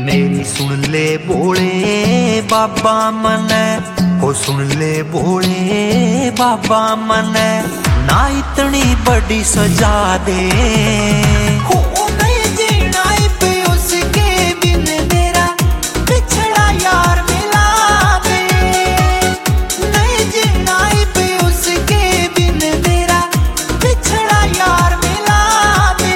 मेरी सुन ले बोले बाबा मने, हो सुन ले बोले बाबा मने, ना इतनी बड़ी सजा दे। हो नहीं जीना पे उसके बिन मेरा पिछड़ा यार मिला दे। नहीं जीना पे उसके बिन मेरा पिछड़ा यार मिला दे।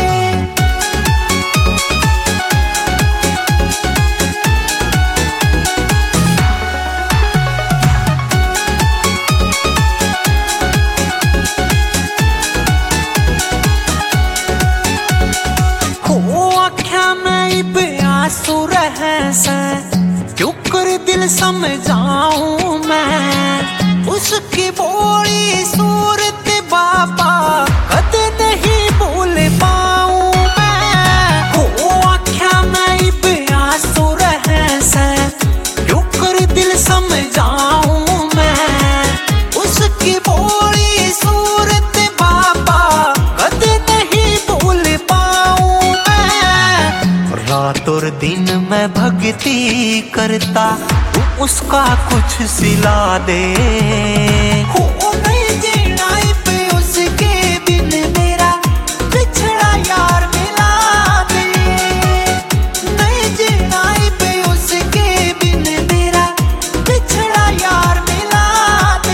सुर क्यों कर दिल समझाऊं मैं उसकी बोली सूरत बाबा कद नहीं भूल पाऊं मैं। हो आख्या मैं सुर क्यों कर दिल समझाऊं मैं उसकी बोली सूरत बाबा कद नहीं भूल पाऊं मैं। रात और दिन मैं भक्ति करता तू उसका कुछ सिला दे। हो नहीं जीना पे उसके बिन मेरा पिछड़ा यार मिला दे। नहीं जीना पे उसके बिन मेरा पिछड़ा यार मिला दे।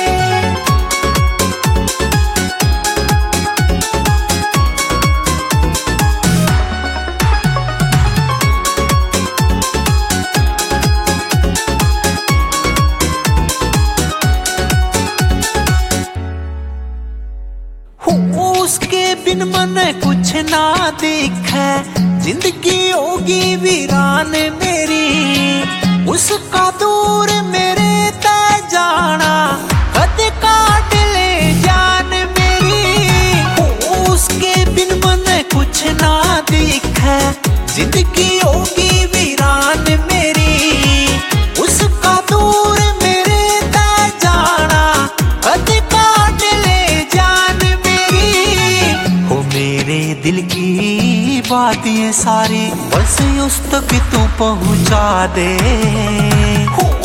उसके बिन मन कुछ ना दिखे, जिंदगी होगी वीरान मेरी। उसका दूर मेरे तय जाना कद काट ले जान मेरी। उसके बिन मन कुछ ना दिखे, जिंदगी होगी वीरान मेरी। उसका दूर मेरे तय जाना कद काट ले जान मेरे दिल की बात ये सारी बस उस तक तू पहुंचा दे।